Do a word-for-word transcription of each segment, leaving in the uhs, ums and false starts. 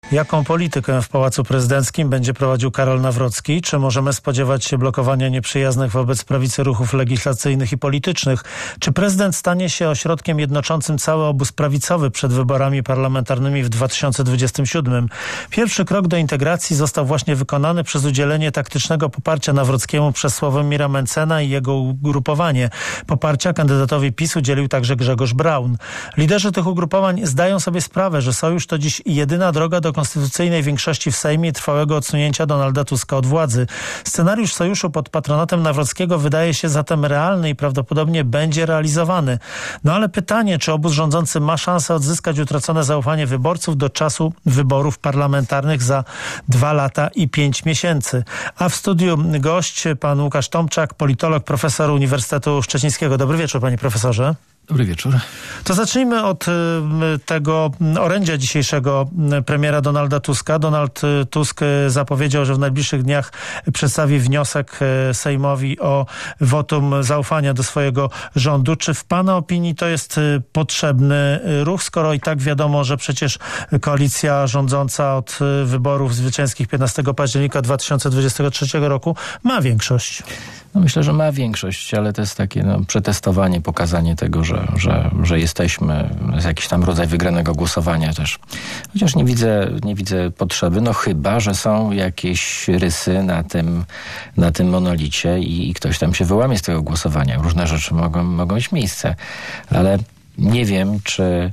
Jaką politykę w Pałacu Prezydenckim będzie prowadził Karol Nawrocki? Czy możemy spodziewać się blokowania nieprzyjaznych wobec prawicy ruchów legislacyjnych i politycznych? Czy prezydent stanie się ośrodkiem jednoczącym cały obóz prawicowy przed wyborami parlamentarnymi w dwa tysiące dwudziestym siódmym? Pierwszy krok do integracji został właśnie wykonany przez udzielenie taktycznego poparcia Nawrockiemu przez Sławomira Mentzena i jego ugrupowanie. Poparcia kandydatowi PiS udzielił także Grzegorz Braun. Liderzy tych ugrupowań zdają sobie sprawę, że sojusz to dziś jedyna droga do konstytucyjnej większości w Sejmie i trwałego odsunięcia Donalda Tuska od władzy. Scenariusz sojuszu pod patronatem Nawrockiego wydaje się zatem realny i prawdopodobnie będzie realizowany. No ale pytanie, czy obóz rządzący ma szansę odzyskać utracone zaufanie wyborców do czasu wyborów parlamentarnych za dwa lata i pięć miesięcy. A w studiu gość pan Łukasz Tomczak, politolog, profesor Uniwersytetu Szczecińskiego. Dobry wieczór, panie profesorze. Dobry wieczór. To zacznijmy od tego orędzia dzisiejszego premiera Donalda Tuska. Donald Tusk zapowiedział, że w najbliższych dniach przedstawi wniosek Sejmowi o wotum zaufania do swojego rządu. Czy w pana opinii to jest potrzebny ruch, skoro i tak wiadomo, że przecież koalicja rządząca od wyborów zwycięskich piętnastego października dwa tysiące dwudziestego trzeciego roku ma większość? No myślę, że ma większość, ale to jest takie no, przetestowanie, pokazanie tego, że, że, że jesteśmy, jest jakiś tam rodzaj wygranego głosowania też. Chociaż nie widzę, nie widzę potrzeby, no chyba, że są jakieś rysy na tym, na tym monolicie i, i ktoś tam się wyłamie z tego głosowania. Różne rzeczy mogą, mogą mieć miejsce, ale nie wiem, czy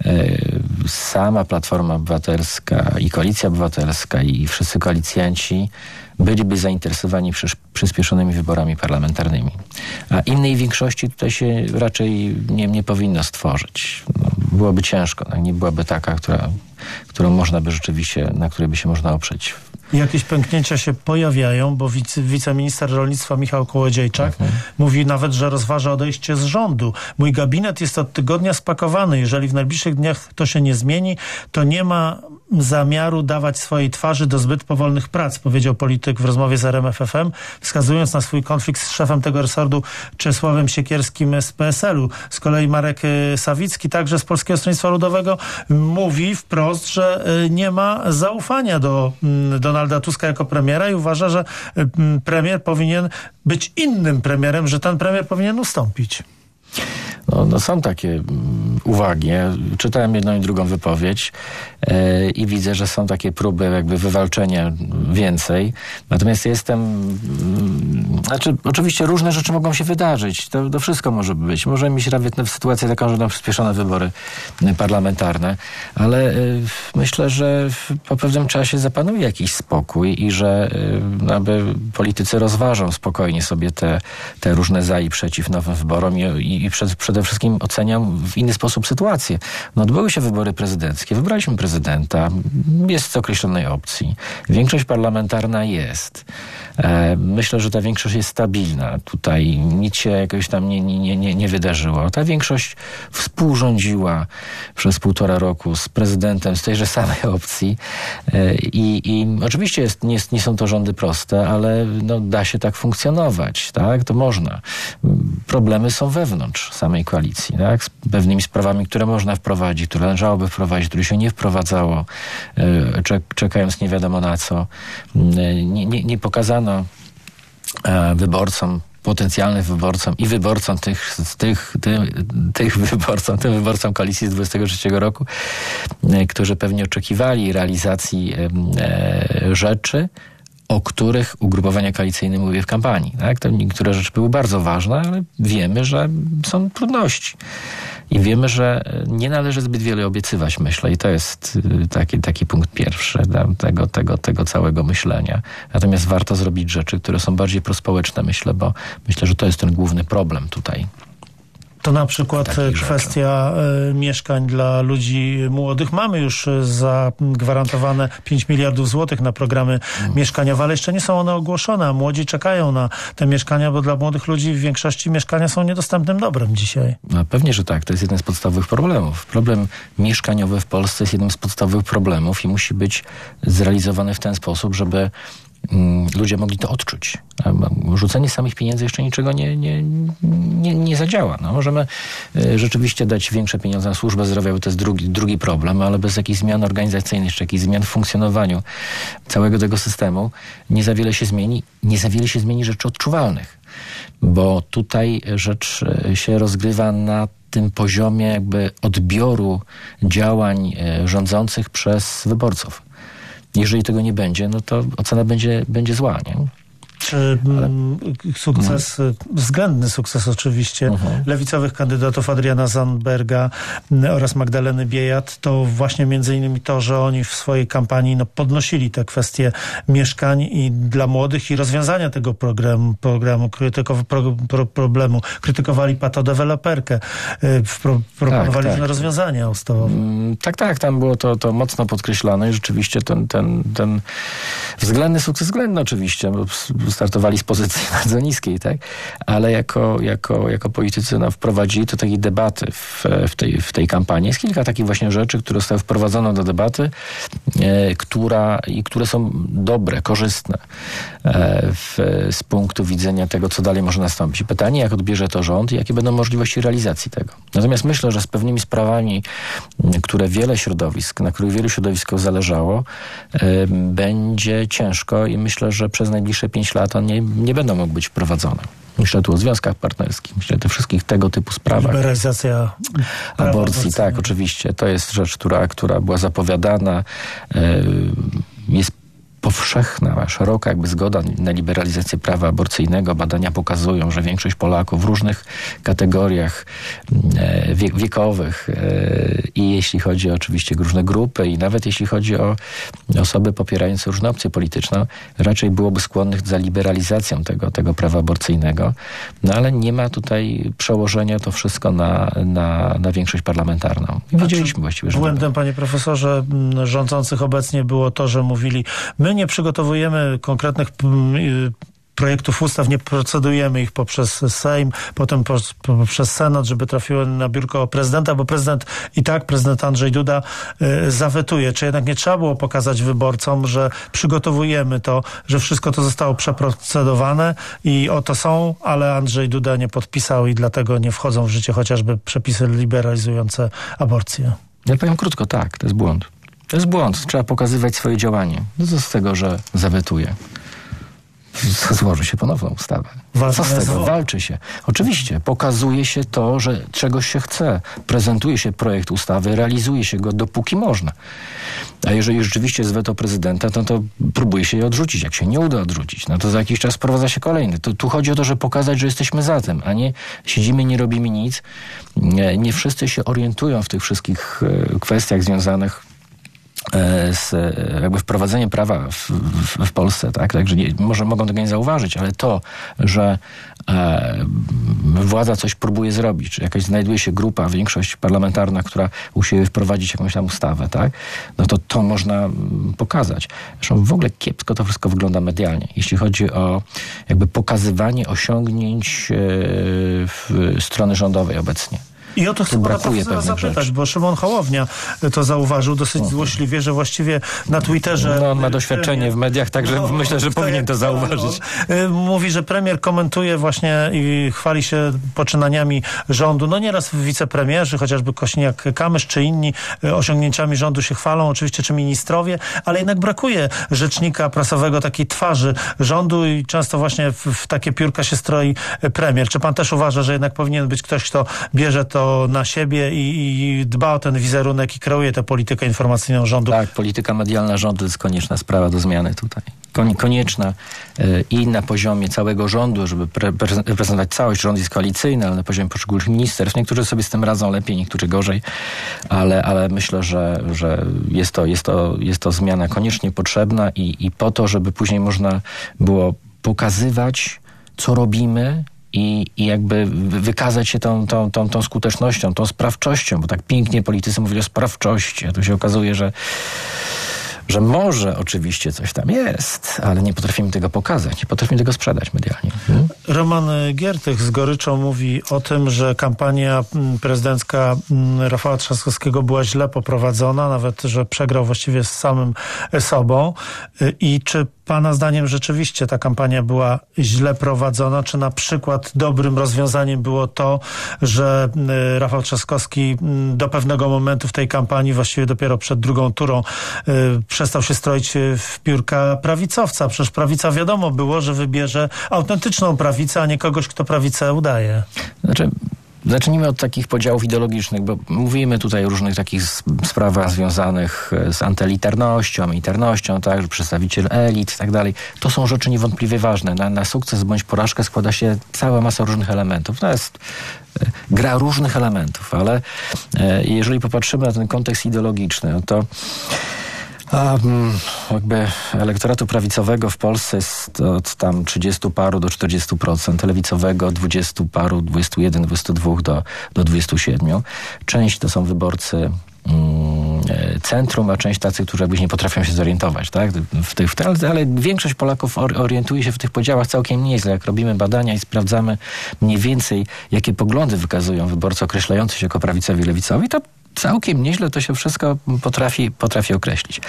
sama Platforma Obywatelska i Koalicja Obywatelska i wszyscy koalicjanci byliby zainteresowani przysz, przyspieszonymi wyborami parlamentarnymi. A innej większości tutaj się raczej nie, nie powinno stworzyć. No, byłoby ciężko, no, nie byłaby taka, która, którą można by rzeczywiście, na której by się można oprzeć. Jakieś pęknięcia się pojawiają, bo wice, wiceminister rolnictwa Michał Kołodziejczak mhm. mówi nawet, że rozważa odejście z rządu. Mój gabinet jest od tygodnia spakowany. Jeżeli w najbliższych dniach to się nie zmieni, to nie ma zamiaru dawać swojej twarzy do zbyt powolnych prac, powiedział polityk w rozmowie z R M F F M, wskazując na swój konflikt z szefem tego resortu Czesławem Siekierskim z P S L u. Z kolei Marek Sawicki, także z Polskiego Stronnictwa Ludowego, mówi wprost, że nie ma zaufania do Donalda Tuska jako premiera i uważa, że premier powinien być innym premierem, że ten premier powinien ustąpić. No, no są takie um, uwagi. Ja czytałem jedną i drugą wypowiedź yy, i widzę, że są takie próby jakby wywalczenia więcej. Natomiast jestem... Yy, znaczy, oczywiście różne rzeczy mogą się wydarzyć. To, to wszystko może być. Możemy mieć nawet sytuację taką, że będą przyspieszone wybory parlamentarne, ale yy, myślę, że w, po pewnym czasie zapanuje jakiś spokój i że yy, aby politycy rozważą spokojnie sobie te, te różne za i przeciw nowym wyborom i, i, i przed, przede wszystkim oceniam w inny sposób sytuację. No, odbyły się wybory prezydenckie, wybraliśmy prezydenta, jest z określonej opcji. Większość parlamentarna jest. E, myślę, że ta większość jest stabilna. Tutaj nic się jakoś tam nie, nie, nie, nie wydarzyło. Ta większość współrządziła przez półtora roku z prezydentem z tejże samej opcji e, i, i oczywiście jest, nie, nie są to rządy proste, ale no, da się tak funkcjonować, tak? To można. Problemy są wewnątrz samej koalicji, tak? Z pewnymi sprawami, które można wprowadzić, które należałoby wprowadzić, które się nie wprowadzało, czekając nie wiadomo na co. Nie, nie, nie pokazano wyborcom, potencjalnym wyborcom i wyborcom tych, tych, tych, tych wyborcom, tym wyborcom koalicji z dwudziestego trzeciego roku, którzy pewnie oczekiwali realizacji e, rzeczy, o których ugrupowania koalicyjne mówiły w kampanii. Tak? To niektóre rzeczy były bardzo ważne, ale wiemy, że są trudności. I wiemy, że nie należy zbyt wiele obiecywać, myślę. I to jest taki, taki punkt pierwszy tego, tego, tego całego myślenia. Natomiast warto zrobić rzeczy, które są bardziej prospołeczne, myślę, bo myślę, że to jest ten główny problem tutaj. To na przykład kwestia y, mieszkań dla ludzi młodych. Mamy już zagwarantowane pięć miliardów złotych na programy hmm. mieszkaniowe, ale jeszcze nie są one ogłoszone, a młodzi czekają na te mieszkania, bo dla młodych ludzi w większości mieszkania są niedostępnym dobrem dzisiaj. No, pewnie, że tak. To jest jeden z podstawowych problemów. Problem mieszkaniowy w Polsce jest jednym z podstawowych problemów i musi być zrealizowany w ten sposób, żeby ludzie mogli to odczuć. Rzucenie samych pieniędzy jeszcze niczego nie, nie, nie, nie zadziała. No, możemy rzeczywiście dać większe pieniądze na służbę zdrowia, bo to jest drugi, drugi problem, ale bez jakichś zmian organizacyjnych, czy jakichś zmian w funkcjonowaniu całego tego systemu nie za wiele się zmieni. Nie za wiele się zmieni rzeczy odczuwalnych, bo tutaj rzecz się rozgrywa na tym poziomie jakby odbioru działań rządzących przez wyborców. Jeżeli tego nie będzie, no to ocena będzie, będzie zła, nie? Czy Ale... sukces, no. względny sukces oczywiście, uh-huh. lewicowych kandydatów Adriana Zandberga oraz Magdaleny Biejat, to właśnie między innymi to, że oni w swojej kampanii no, podnosili te kwestie mieszkań i dla młodych i rozwiązania tego programu, programu krytykow, pro, pro, problemu. Krytykowali patodeweloperkę, pro, proponowali tak, tak. rozwiązania ustawowe. Mm, tak, tak, tam było to, to mocno podkreślone i rzeczywiście ten, ten, ten względny sukces, względny oczywiście, bo startowali z pozycji bardzo niskiej, tak? Ale jako, jako, jako politycy no, wprowadzili to takiej debaty w, w, tej, w tej kampanii. Jest kilka takich właśnie rzeczy, które zostały wprowadzone do debaty, e, która, i które są dobre, korzystne e, w, z punktu widzenia tego, co dalej może nastąpić. Pytanie, jak odbierze to rząd i jakie będą możliwości realizacji tego. Natomiast myślę, że z pewnymi sprawami, które wiele środowisk, na których wielu środowiskom zależało, e, będzie ciężko i myślę, że przez najbliższe pięć lat one nie, nie będą mogły być wprowadzone. Myślę tu o związkach partnerskich, myślę o tych wszystkich tego typu sprawach. Liberalizacja aborcji, tak, oczywiście. To jest rzecz, która, która była zapowiadana. Jest powszechna, szeroka jakby zgoda na liberalizację prawa aborcyjnego. Badania pokazują, że większość Polaków w różnych kategoriach wie, wiekowych i jeśli chodzi o oczywiście różne grupy i nawet jeśli chodzi o osoby popierające różne opcje polityczne, raczej byłoby skłonnych za liberalizacją tego, tego prawa aborcyjnego. No ale nie ma tutaj przełożenia to wszystko na, na, na większość parlamentarną. I wiedzieliśmy właściwie, że... Błędem, panie profesorze, rządzących obecnie było to, że mówili, my nie przygotowujemy konkretnych projektów ustaw, nie procedujemy ich poprzez Sejm, potem poprzez Senat, żeby trafiły na biurko prezydenta, bo prezydent i tak, prezydent Andrzej Duda y, zawetuje. Czy jednak nie trzeba było pokazać wyborcom, że przygotowujemy to, że wszystko to zostało przeprocedowane i oto są, ale Andrzej Duda nie podpisał i dlatego nie wchodzą w życie chociażby przepisy liberalizujące aborcję? Ja powiem krótko, tak, to jest błąd. To jest błąd. Trzeba pokazywać swoje działanie. No co z tego, że zawetuje? Złoży się ponowną ustawę. Co z tego? Walczy się. Oczywiście. Pokazuje się to, że czegoś się chce. Prezentuje się projekt ustawy, realizuje się go dopóki można. A jeżeli rzeczywiście jest weto prezydenta, to, to próbuje się je odrzucić. Jak się nie uda odrzucić, no to za jakiś czas wprowadza się kolejny. To, tu chodzi o to, żeby pokazać, że jesteśmy za tym, a nie siedzimy, nie robimy nic. Nie, nie wszyscy się orientują w tych wszystkich e, kwestiach związanych z jakby wprowadzeniem prawa w, w, w Polsce, tak? Także nie, może mogą tego nie zauważyć, ale to, że e, władza coś próbuje zrobić, czy jakaś znajduje się grupa, większość parlamentarna, która usiłuje wprowadzić jakąś tam ustawę, tak? No to to można pokazać. Zresztą w ogóle kiepsko to wszystko wygląda medialnie, jeśli chodzi o jakby pokazywanie osiągnięć e, w strony rządowej obecnie. I o to chcę pana profesora zapytać, rzeczy. bo Szymon Hołownia to zauważył dosyć uh-huh. złośliwie, że właściwie na Twitterze... No on ma doświadczenie premier, w mediach, także no, myślę, że powinien to zauważyć. No, mówi, że premier komentuje właśnie i chwali się poczynaniami rządu. No nieraz wicepremierzy, chociażby Kosiniak-Kamysz czy inni osiągnięciami rządu się chwalą, oczywiście, czy ministrowie, ale jednak brakuje rzecznika prasowego, takiej twarzy rządu i często właśnie w, w takie piórka się stroi premier. Czy pan też uważa, że jednak powinien być ktoś, kto bierze to na siebie i, i dba o ten wizerunek i kreuje tę politykę informacyjną rządu? Tak, polityka medialna rządu to jest konieczna sprawa do zmiany tutaj. Kon, konieczna y, i na poziomie całego rządu, żeby pre, pre, reprezentować całość. Rząd jest koalicyjny, ale na poziomie poszczególnych ministerstw. Niektórzy sobie z tym radzą lepiej, niektórzy gorzej, ale, ale myślę, że, że jest, to, jest, to, jest to zmiana koniecznie potrzebna i, i po to, żeby później można było pokazywać, co robimy, I, i jakby wykazać się tą, tą, tą, tą skutecznością, tą sprawczością, bo tak pięknie politycy mówili o sprawczości, a tu się okazuje, że, że może oczywiście coś tam jest, ale nie potrafimy tego pokazać, nie potrafimy tego sprzedać medialnie. Hmm? Roman Giertych z goryczą mówi o tym, że kampania prezydencka Rafała Trzaskowskiego była źle poprowadzona, nawet, że przegrał właściwie z samym sobą. I czy pana zdaniem rzeczywiście ta kampania była źle prowadzona? Czy na przykład dobrym rozwiązaniem było to, że y, Rafał Trzaskowski y, do pewnego momentu w tej kampanii, właściwie dopiero przed drugą turą, y, przestał się stroić w piórka prawicowca? Przecież prawica wiadomo było, że wybierze autentyczną prawicę, a nie kogoś, kto prawicę udaje. Znaczy... Zacznijmy od takich podziałów ideologicznych, bo mówimy tutaj o różnych takich sprawach związanych z antyelitarnością, elitarnością, tak, że przedstawiciel elit i tak dalej. To są rzeczy niewątpliwie ważne. Na, na sukces bądź porażkę składa się cała masa różnych elementów. To jest gra różnych elementów, ale e, jeżeli popatrzymy na ten kontekst ideologiczny, no to A, jakby elektoratu prawicowego w Polsce jest od tam trzydziestu paru do czterdziestu procent, lewicowego od dwudziestu paru, dwudziestu jeden, dwudziestu dwóch do, do dwudziestu siedmiu. Część to są wyborcy mm, centrum, a część tacy, którzy jakby nie potrafią się zorientować, tak? W tych, w te, ale, ale większość Polaków orientuje się w tych podziałach całkiem nieźle. Jak robimy badania i sprawdzamy mniej więcej, jakie poglądy wykazują wyborcy określający się jako prawicowi i lewicowi, to całkiem nieźle to się wszystko potrafi, potrafi określić.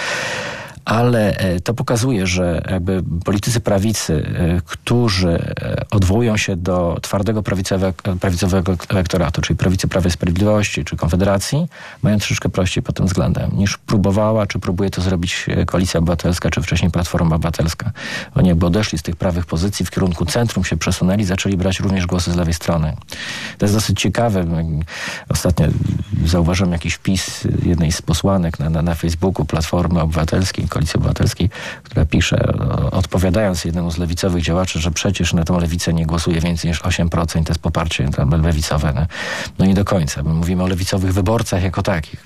Ale to pokazuje, że jakby politycy prawicy, którzy odwołują się do twardego prawicowego, prawicowego elektoratu, czyli prawicy Prawa i Sprawiedliwości, czy Konfederacji, mają troszeczkę prościej pod tym względem, niż próbowała, czy próbuje to zrobić Koalicja Obywatelska, czy wcześniej Platforma Obywatelska. Oni jakby odeszli z tych prawych pozycji, w kierunku centrum się przesunęli, zaczęli brać również głosy z lewej strony. To jest dosyć ciekawe. Ostatnio zauważyłem jakiś wpis jednej z posłanek na, na, na Facebooku Platformy Obywatelskiej, Koalicji Obywatelskiej, która pisze, odpowiadając jednemu z lewicowych działaczy, że przecież na tą lewicę nie głosuje więcej niż osiem procent, to jest poparcie lewicowe. No, no nie do końca. My mówimy o lewicowych wyborcach jako takich.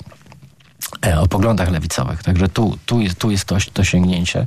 O poglądach lewicowych. Także tu, tu jest, tu jest to, to sięgnięcie.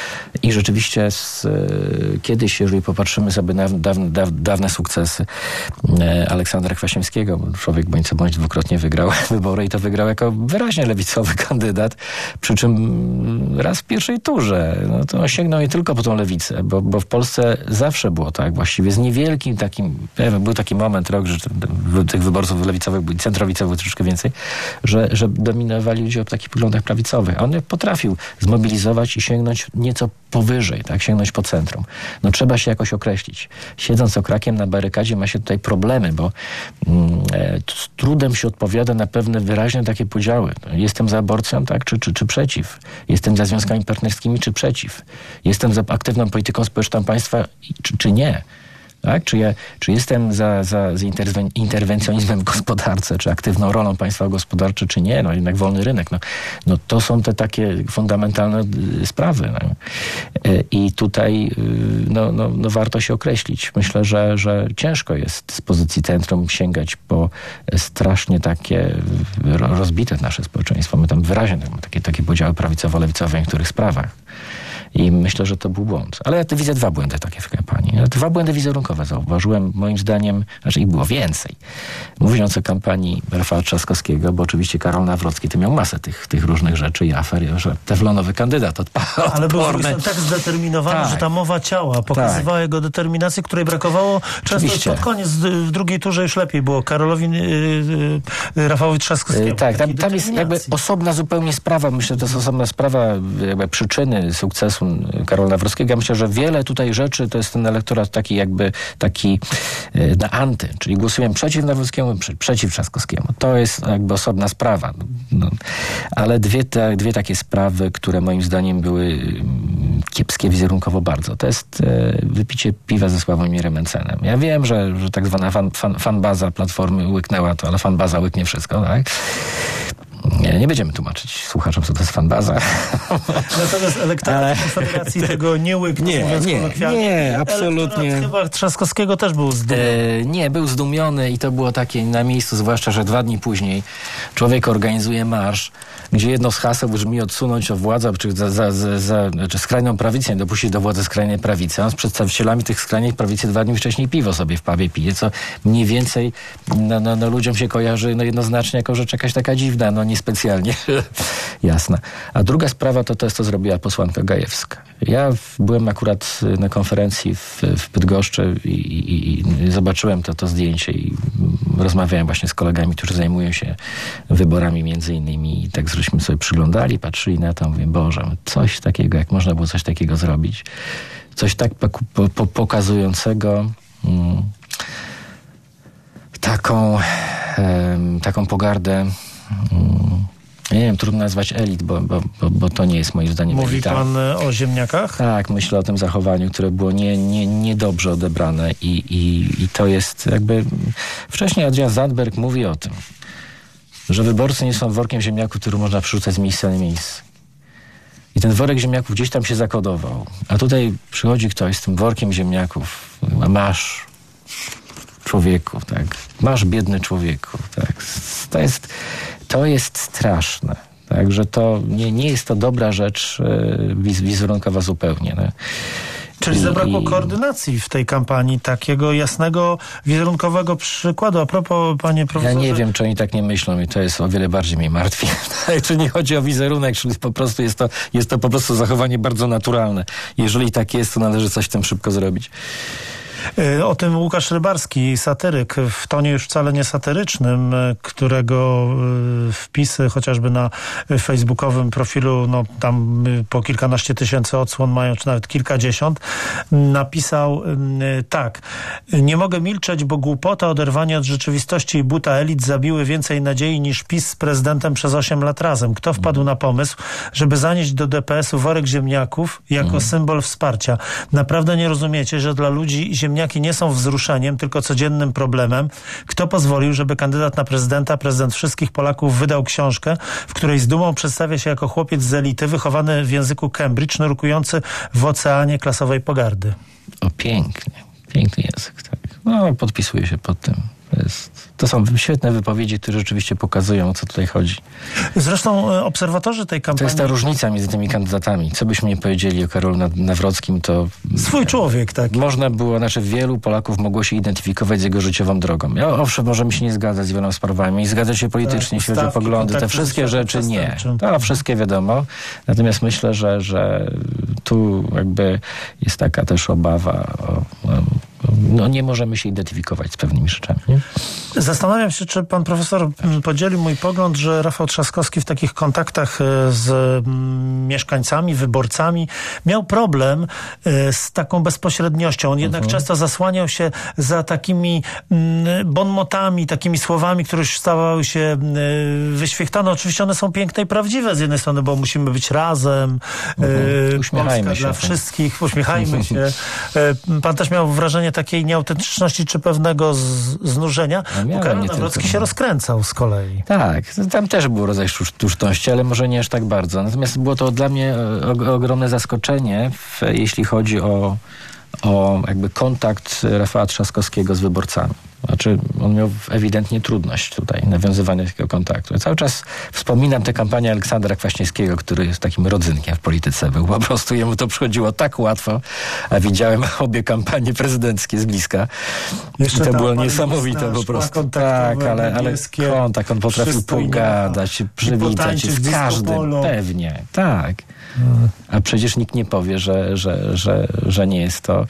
I rzeczywiście z, kiedyś, jeżeli popatrzymy sobie na dawne, dawne sukcesy Aleksandra Kwaśniewskiego, człowiek bądź co bądź dwukrotnie wygrał wybory i to wygrał jako wyraźnie lewicowy kandydat, przy czym raz w pierwszej turze. No to sięgnął nie tylko po tą lewicę, bo, bo w Polsce zawsze było tak, właściwie z niewielkim takim, był taki moment, rok, że tych wyborców lewicowych, centrowicowych troszeczkę więcej, że, że dominowali ludzie o takich poglądach prawicowych. A on potrafił zmobilizować i sięgnąć nieco powyżej, tak, sięgnąć po centrum. No trzeba się jakoś określić. Siedząc okrakiem na barykadzie ma się tutaj problemy, bo mm, e, z trudem się odpowiada na pewne wyraźne takie podziały. Jestem za aborcją, tak, czy, czy, czy przeciw? Jestem za związkami partnerskimi, czy przeciw? Jestem za aktywną polityką społeczną państwa, czy, czy nie? Tak? Czy, ja, czy jestem za, za, za interwen- interwencjonizmem w gospodarce, czy aktywną rolą państwa gospodarcze, czy nie? No jednak wolny rynek. No, no to są te takie fundamentalne y, sprawy. No. Y, I tutaj y, no, no, no warto się określić. Myślę, że, że ciężko jest z pozycji centrum sięgać po strasznie takie rozbite nasze społeczeństwo. My tam wyraźnie mamy takie, takie podziały prawicowo-lewicowe w niektórych sprawach. I myślę, że to był błąd. Ale ja widzę dwa błędy takie w kampanii. Dwa błędy wizerunkowe zauważyłem, moim zdaniem, znaczy ich było więcej. Mówiąc o kampanii Rafała Trzaskowskiego, bo oczywiście Karol Nawrocki to miał masę tych, tych różnych rzeczy i afer, że teflonowy kandydat odporny. Ale był tak zdeterminowany, tak, że ta mowa ciała pokazywała tak. jego determinację, której brakowało często już pod koniec, w drugiej turze już lepiej było Karolowi yy, yy, Rafałowi Trzaskowskiemu. Yy, tak, tam, tam jest jakby osobna zupełnie sprawa, myślę, że to jest osobna sprawa jakby przyczyny sukcesu Karola Nawrockiego. Ja myślę, że wiele tutaj rzeczy to jest ten elektorat taki jakby taki e, na anty, czyli głosujemy przeciw Nawrockiemu, przy, przeciw Trzaskowskiemu. To jest jakby osobna sprawa. No, ale dwie, te, dwie takie sprawy, które moim zdaniem były mm, kiepskie wizerunkowo bardzo. To jest e, wypicie piwa ze Sławomirem Mencenem. Ja wiem, że, że tak zwana fan, fan, fanbaza Platformy łyknęła to, ale fanbaza łyknie wszystko, tak? Nie, nie będziemy tłumaczyć słuchaczom, co to jest fanbaza. Natomiast elektorat ale... Konfederacji tego nie łyknął. Nie, nie, nie, absolutnie. Elektorat chyba Trzaskowskiego też był zdumiony. E, nie, był zdumiony i to było takie na miejscu, zwłaszcza, że dwa dni później człowiek organizuje marsz, gdzie jedno z haseł brzmi odsunąć od władzy, czy, za, za, za, za, czy skrajną prawicę, nie dopuścić do władzy skrajnej prawicy. On z przedstawicielami tych skrajnej prawicy dwa dni wcześniej piwo sobie w pubie pije, co mniej więcej no, no, no, ludziom się kojarzy no, jednoznacznie jako rzecz jakaś taka dziwna, no niespecjalnie jasna. A druga sprawa to to jest, co zrobiła posłanka Gajewska. Ja byłem akurat na konferencji w, w Bydgoszczy i, i, i zobaczyłem to, to zdjęcie i rozmawiałem właśnie z kolegami, którzy zajmują się wyborami między innymi i tak żeśmy sobie przyglądali, patrzyli na to, mówię, Boże, coś takiego, jak można było coś takiego zrobić. Coś tak po, po, pokazującego mm, taką, um, taką pogardę, um, nie wiem, trudno nazwać elit, bo, bo, bo, bo to nie jest moim zdaniem Mówi elita. pan o ziemniakach? Tak, myślę o tym zachowaniu, które było nie, nie, niedobrze odebrane i, i, i to jest jakby... Wcześniej Adrian Zandberg mówi o tym, że wyborcy nie są workiem ziemniaków, który można przerzucać z miejsca na miejsce. I ten worek ziemniaków gdzieś tam się zakodował. A tutaj przychodzi ktoś z tym workiem ziemniaków. A masz, człowieku, tak. Masz, biedny człowieku, tak. To jest, to jest straszne. Także to nie, nie jest to dobra rzecz wiz, wizerunkowa zupełnie. No. Czyli zabrakło I... koordynacji w tej kampanii, takiego jasnego, wizerunkowego przykładu. A propos, panie profesorze... Ja nie wiem, czy oni tak nie myślą i to jest o wiele bardziej mnie martwi. Czy nie chodzi o wizerunek, czyli po prostu jest to, jest to po prostu zachowanie bardzo naturalne. Jeżeli tak jest, to należy coś z tym szybko zrobić. O tym Łukasz Rybarski, satyryk, w tonie już wcale nie satyrycznym, którego wpisy chociażby na facebookowym profilu, no tam po kilkanaście tysięcy odsłon mają, czy nawet kilkadziesiąt, napisał tak: nie mogę milczeć, bo głupota, oderwanie od rzeczywistości i buta elit zabiły więcej nadziei niż PiS z prezydentem przez osiem lat razem. Kto wpadł na pomysł, żeby zanieść do D P S-u worek ziemniaków jako mm. symbol wsparcia? Naprawdę nie rozumiecie, że dla ludzi ziemniaki nie są wzruszeniem, tylko codziennym problemem. Kto pozwolił, żeby kandydat na prezydenta, prezydent wszystkich Polaków, wydał książkę, w której z dumą przedstawia się jako chłopiec z elity, wychowany w języku Cambridge, nurkujący w oceanie klasowej pogardy? O, pięknie. Piękny język, tak. No, podpisuję się pod tym. To, jest, to są świetne wypowiedzi, które rzeczywiście pokazują, o co tutaj chodzi. Zresztą obserwatorzy tej kampanii... To jest ta różnica między tymi kandydatami. Co byśmy nie powiedzieli o Karolu Nawrockim, to... Swój człowiek, tak. Można było, znaczy wielu Polaków mogło się identyfikować z jego życiową drogą. Ja, owszem, możemy się nie zgadzać z wieloma sprawami i zgadzać się politycznie, tak, jeśli chodzi o poglądy. Te wszystkie rzeczy nie. To wszystkie wiadomo. Natomiast myślę, że, że tu jakby jest taka też obawa o... o no nie możemy się identyfikować z pewnymi rzeczami. Nie? Zastanawiam się, czy pan profesor podzielił mój pogląd, że Rafał Trzaskowski w takich kontaktach z mieszkańcami, wyborcami miał problem z taką bezpośredniością. On jednak uh-huh. często zasłaniał się za takimi bonmotami, takimi słowami, które już stawały się wyświechtane. Oczywiście one są piękne i prawdziwe z jednej strony, bo musimy być razem. Uh-huh. Uśmiechajmy Polska się. Dla wszystkich. Uśmiechajmy się. Pan też miał wrażenie takiej nieautentyczności czy pewnego z, znużenia. No, Karol Nawrocki tylko... się rozkręcał z kolei. Tak, tam też był rodzaj sztuczności, ale może nie aż tak bardzo. Natomiast było to dla mnie o, ogromne zaskoczenie, w, jeśli chodzi o, o jakby kontakt Rafała Trzaskowskiego z wyborcami. Znaczy, on miał ewidentnie trudność tutaj nawiązywania takiego kontaktu. Ja cały czas wspominam tę kampanię Aleksandra Kwaśniewskiego, który jest takim rodzynkiem w polityce. Był po prostu, jemu to przychodziło tak łatwo, a widziałem obie kampanie prezydenckie z bliska. Jeszcze I to było niesamowite po prostu. Tak, ale, ale kontakt, on potrafił pogadać, przywitać się z każdym. Pewnie, tak. A przecież nikt nie powie, że, że, że, że nie jest to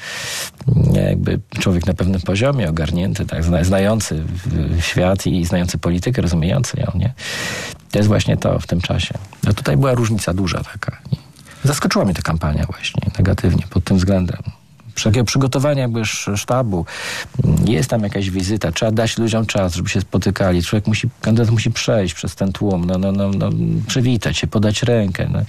jakby człowiek na pewnym poziomie, ogarnięty, tak, znający świat i znający politykę, rozumiejący ją, nie? To jest właśnie to w tym czasie. A tutaj była różnica duża taka. Zaskoczyła mnie ta kampania właśnie negatywnie pod tym względem. Takiego przygotowania jakby sztabu. Jest tam jakaś wizyta. Trzeba dać ludziom czas, żeby się spotykali. Człowiek musi, kandydat musi przejść przez ten tłum, no, no, no, no, przywitać się, podać rękę. No.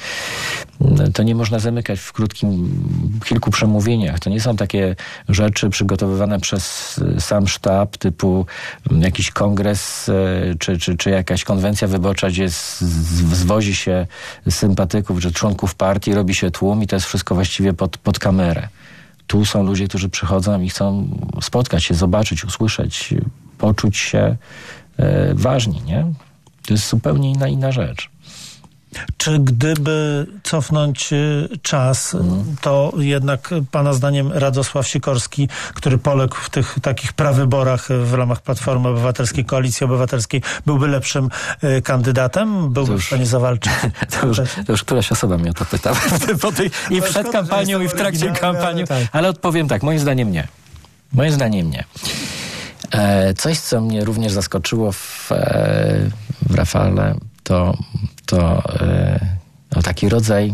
To nie można zamykać w krótkim, kilku przemówieniach. To nie są takie rzeczy przygotowywane przez sam sztab, typu jakiś kongres, czy, czy, czy jakaś konwencja wyborcza, gdzie z, zwozi się sympatyków, czy członków partii, robi się tłum i to jest wszystko właściwie pod, pod kamerę. Tu są ludzie, którzy przychodzą i chcą spotkać się, zobaczyć, usłyszeć, poczuć się e, ważni, nie? To jest zupełnie inna, inna rzecz. Czy gdyby cofnąć czas, mm. to jednak pana zdaniem Radosław Sikorski, który poległ w tych takich prawyborach w ramach Platformy Obywatelskiej, Koalicji Obywatelskiej, byłby lepszym y, kandydatem? Byłby już, w stanie zawalczyć? To już, to już któraś osoba mnie o to pytała. I przed kampanią, i w trakcie kampanii. Ale, tak. ale odpowiem tak, moim zdaniem nie. Moim zdaniem nie. E, coś, co mnie również zaskoczyło w, e, w Rafale, to, to e, no, taki rodzaj,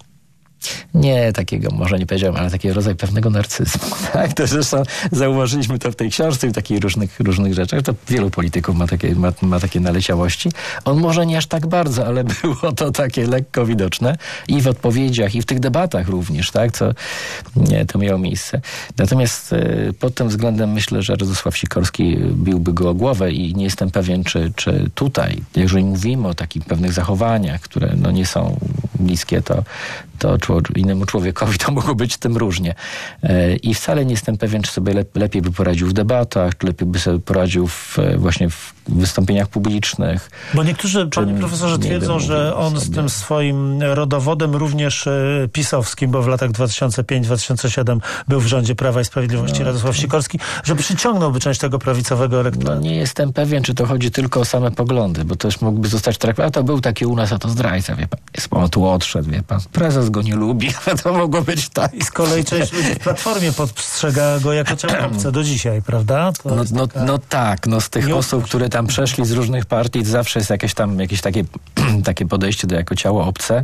nie takiego, może nie powiedziałem, ale taki rodzaj pewnego narcyzmu. Tak? To zresztą zauważyliśmy to w tej książce i w takich różnych, różnych rzeczach. To wielu polityków ma takie, ma, ma takie naleciałości. On może nie aż tak bardzo, ale było to takie lekko widoczne i w odpowiedziach, i w tych debatach również, tak? Co nie, to miało miejsce. Natomiast y, pod tym względem myślę, że Radosław Sikorski biłby go o głowę i nie jestem pewien, czy, czy tutaj, jeżeli mówimy o takich pewnych zachowaniach, które no, nie są bliskie, to, to innemu człowiekowi to mogło być tym różnie. I wcale nie jestem pewien, czy sobie lepiej by poradził w debatach, czy lepiej by sobie poradził w, właśnie w wystąpieniach publicznych. Bo niektórzy, panie profesorze, twierdzą, że on z tym swoim rodowodem również pisowskim, bo w latach dwa tysiące piąty do dwa tysiące siódmego był w rządzie Prawa i Sprawiedliwości no, Radosław Sikorski, że przyciągnąłby część tego prawicowego elektoratu. No nie jestem pewien, czy to chodzi tylko o same poglądy, bo też mógłby zostać traktowany, a to był taki u nas, a to zdrajca, wie pan. Jest pan tu odszedł, wie pan. Prezes go nie lubi, ale to mogło być tak. I z kolei część ludzi w Platformie postrzega go jako ciało obce do dzisiaj, prawda? No, no, taka... no tak, no z tych osób, które tam przeszli z różnych partii, zawsze jest jakieś tam jakieś takie, takie podejście do jako ciało obce.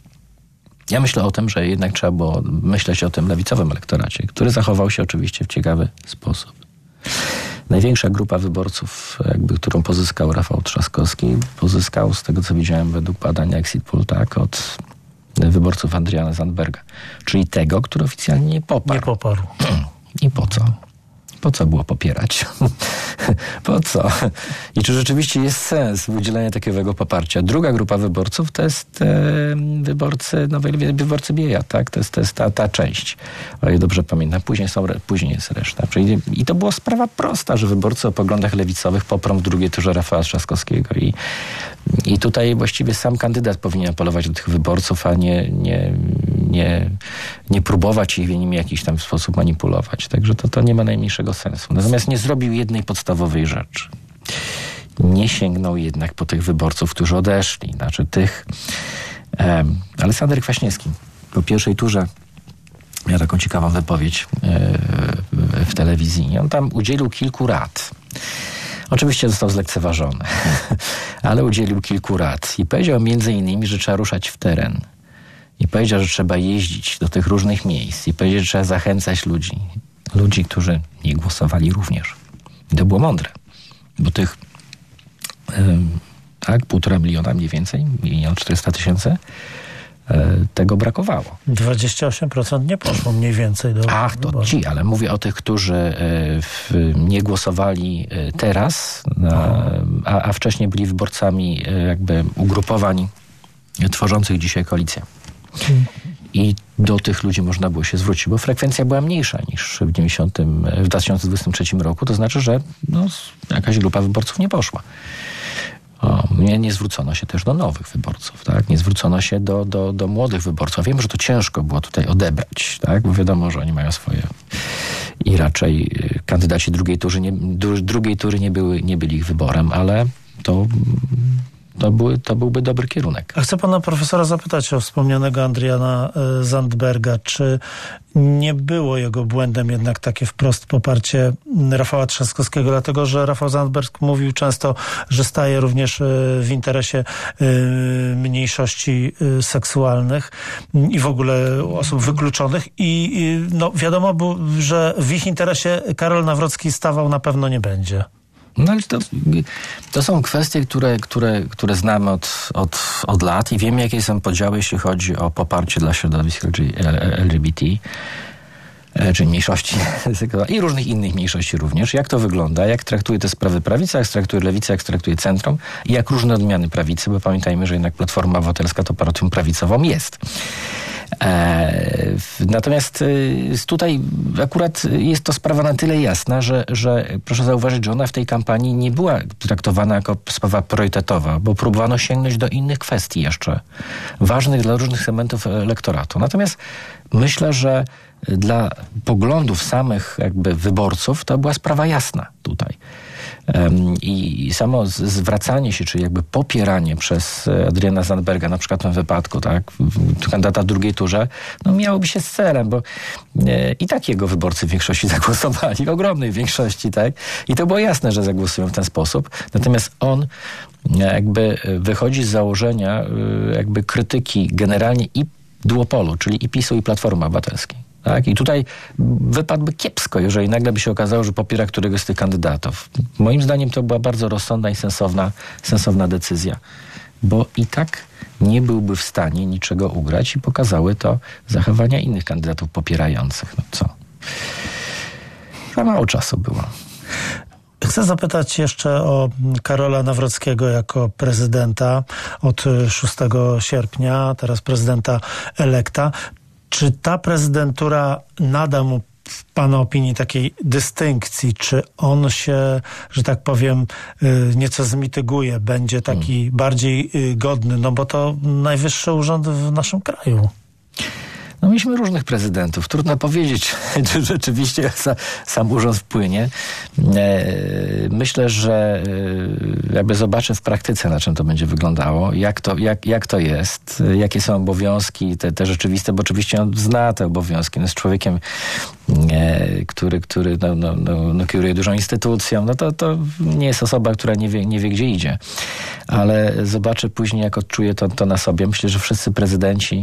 Ja myślę o tym, że jednak trzeba było myśleć o tym lewicowym elektoracie, który zachował się oczywiście w ciekawy sposób. Największa grupa wyborców, jakby, którą pozyskał Rafał Trzaskowski, pozyskał, z tego co widziałem według badania Exit Poll, tak, od wyborców Adriana Zandberga. Czyli tego, który oficjalnie nie poparł. Nie poparł. I po co? Po co było popierać? Po co? I czy rzeczywiście jest sens udzielenia takiego poparcia? Druga grupa wyborców to jest e, wyborcy, no, wyborcy Bieja, tak? To jest, to jest ta, ta część. O ile dobrze pamiętam. Później, są, później jest reszta. Czyli, i to była sprawa prosta, że wyborcy o poglądach lewicowych poprą w drugiej turze Rafała Trzaskowskiego. I, I tutaj właściwie sam kandydat powinien apelować do tych wyborców, a nie, nie, nie, nie próbować ich nimi w jakiś tam sposób manipulować. Także to, to nie ma najmniejszego sensu. Natomiast nie zrobił jednej podstawowej rzeczy. Nie sięgnął jednak po tych wyborców, którzy odeszli. Znaczy tych... Um, Aleksander Kwaśniewski po pierwszej turze miał taką ciekawą wypowiedź e, w telewizji. On tam udzielił kilku rad. Oczywiście został zlekceważony, ale udzielił kilku rad. I powiedział między innymi, że trzeba ruszać w teren. I powiedział, że trzeba jeździć do tych różnych miejsc. I powiedział, że trzeba zachęcać ludzi. Ludzi, którzy nie głosowali również. I to było mądre. Bo tych ym, tak, półtora miliona mniej więcej, milion czterysta tysięcy, tego brakowało. dwadzieścia osiem procent nie poszło mniej więcej do... Ach, to wyboru. Ci, ale mówię o tych, którzy w, nie głosowali teraz, a, a wcześniej byli wyborcami jakby ugrupowań tworzących dzisiaj koalicję. Hmm. I do tych ludzi można było się zwrócić, bo frekwencja była mniejsza niż w, dziewięćdziesiątym, w dwa tysiące dwudziestym trzecim roku. To znaczy, że no, jakaś grupa wyborców nie poszła. O, nie, nie zwrócono się też do nowych wyborców, tak? Nie zwrócono się do, do, do młodych wyborców. Wiem, że to ciężko było tutaj odebrać, tak? Bo wiadomo, że oni mają swoje... I raczej kandydaci drugiej tury nie, drugiej tury nie, były, nie byli ich wyborem, ale to... To, były, to byłby dobry kierunek. A chcę pana profesora zapytać o wspomnianego Adriana y, Zandberga. Czy nie było jego błędem jednak takie wprost poparcie Rafała Trzaskowskiego? Dlatego, że Rafał Zandberg mówił często, że staje również y, w interesie y, mniejszości y, seksualnych i w ogóle osób wykluczonych. I y, no, wiadomo, było, że w ich interesie Karol Nawrocki stawał na pewno nie będzie. No ale to, to są kwestie, które, które, które znamy od, od, od lat i wiemy, jakie są podziały, jeśli chodzi o poparcie dla środowisk L G B T, czyli mniejszości i różnych innych mniejszości również. Jak to wygląda, jak traktuje te sprawy prawica, jak traktuje lewica, jak traktuje centrum i jak różne odmiany prawicy, bo pamiętajmy, że jednak Platforma Obywatelska to partią prawicową jest. E, natomiast e, tutaj akurat jest to sprawa na tyle jasna, że, że proszę zauważyć, że ona w tej kampanii nie była traktowana jako sprawa priorytetowa, bo próbowano sięgnąć do innych kwestii jeszcze, ważnych dla różnych segmentów elektoratu. Natomiast myślę, że dla poglądów samych jakby wyborców to była sprawa jasna tutaj. I samo zwracanie się, czyli jakby popieranie przez Adriana Zandberga, na przykład w tym wypadku, tak, kandydata w drugiej turze, no miałoby się z celem, bo i tak jego wyborcy w większości zagłosowali, w ogromnej większości, tak, i to było jasne, że zagłosują w ten sposób. Natomiast on jakby wychodzi z założenia jakby krytyki generalnie i duopolu, czyli i PiSu, i Platformy Obywatelskiej. Tak? I tutaj wypadłby kiepsko, jeżeli nagle by się okazało, że popiera któregoś z tych kandydatów. Moim zdaniem to była bardzo rozsądna i sensowna, sensowna decyzja, bo i tak nie byłby w stanie niczego ugrać i pokazały to zachowania innych kandydatów popierających. No co? Za mało czasu było. Chcę zapytać jeszcze o Karola Nawrockiego jako prezydenta od szóstego sierpnia, teraz prezydenta elekta. Czy ta prezydentura nada mu w pana opinii takiej dystynkcji? Czy on się, że tak powiem, nieco zmityguje, będzie taki hmm. bardziej godny? No bo to najwyższy urząd w naszym kraju. No mieliśmy różnych prezydentów. Trudno powiedzieć, czy rzeczywiście sam urząd wpłynie. Myślę, że jakby zobaczę w praktyce, na czym to będzie wyglądało, jak to, jak, jak to jest, jakie są obowiązki, te, te rzeczywiste, bo oczywiście on zna te obowiązki. On jest człowiekiem, który, który no, no, no, no, kieruje dużą instytucją. No to, to nie jest osoba, która nie wie, nie wie gdzie idzie. Ale zobaczę później, jak odczuje to, to na sobie. Myślę, że wszyscy prezydenci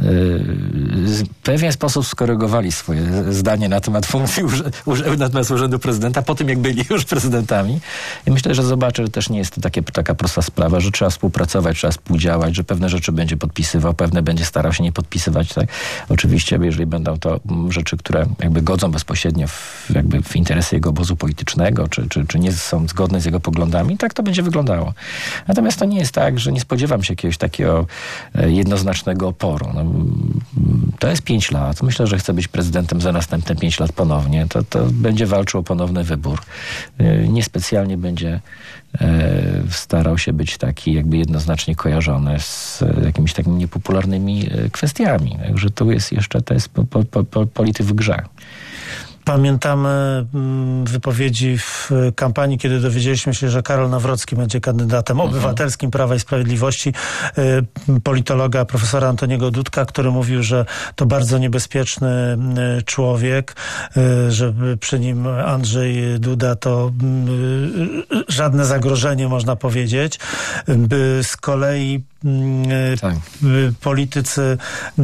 w pewien sposób skorygowali swoje zdanie na temat funkcji, na temat urzędu prezydenta po tym, jak byli już prezydentami. I myślę, że zobaczę, że też nie jest to takie, taka prosta sprawa, że trzeba współpracować, trzeba współdziałać, że pewne rzeczy będzie podpisywał, pewne będzie starał się nie podpisywać. Tak? Oczywiście, jeżeli będą to rzeczy, które jakby godzą bezpośrednio w, jakby w interesy jego obozu politycznego, czy, czy, czy nie są zgodne z jego poglądami, tak to będzie wyglądało. Natomiast to nie jest tak, że nie spodziewam się jakiegoś takiego jednoznacznego oporu. No, to jest pięć lat. Myślę, że chce być prezydentem za następne pięć lat ponownie. To, to będzie walczył o ponowny wybór. Niespecjalnie będzie starał się być taki jakby jednoznacznie kojarzony z jakimiś takimi niepopularnymi kwestiami. Także tu jest jeszcze, to jest po, po, po, polityk w grze. Pamiętamy wypowiedzi w kampanii, kiedy dowiedzieliśmy się, że Karol Nawrocki będzie kandydatem uh-huh. obywatelskim Prawa i Sprawiedliwości. Politologa profesora Antoniego Dudka, który mówił, że to bardzo niebezpieczny człowiek, że przy nim Andrzej Duda to żadne zagrożenie, można powiedzieć. Z kolei tak. politycy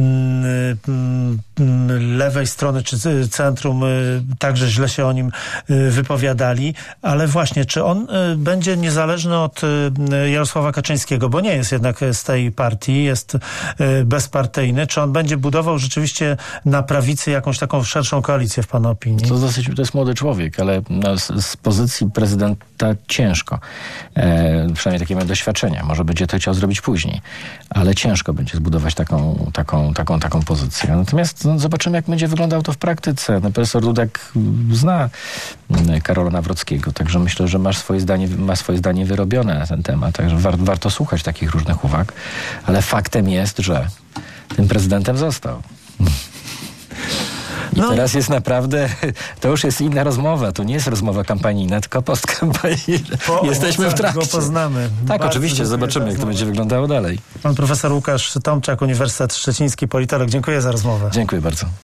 lewej strony czy centrum także źle się o nim wypowiadali, ale właśnie, czy on będzie niezależny od Jarosława Kaczyńskiego, bo nie jest jednak z tej partii, jest bezpartyjny, czy on będzie budował rzeczywiście na prawicy jakąś taką szerszą koalicję w pana opinii? To dosyć, to jest młody człowiek, ale no, z, z pozycji prezydenta ciężko. E, przynajmniej takie ma doświadczenia. Może będzie to chciał zrobić później, ale ciężko będzie zbudować taką, taką, taką, taką pozycję. Natomiast no, zobaczymy, jak będzie wyglądało to w praktyce. No, profesor Dudek zna Karola Nawrockiego, także myślę, że ma swoje zdanie, ma swoje zdanie wyrobione na ten temat, także war, warto słuchać takich różnych uwag, ale faktem jest, że tym prezydentem został. I no. teraz jest naprawdę, to już jest inna rozmowa. To nie jest rozmowa kampanijna, tylko postkampanijna. Po, Jesteśmy w trakcie. Go poznamy. Tak, bardzo oczywiście. Zobaczymy, jak to będzie wyglądało dalej. Pan profesor Łukasz Tomczak, Uniwersytet Szczeciński, politolog. Dziękuję za rozmowę. Dziękuję bardzo.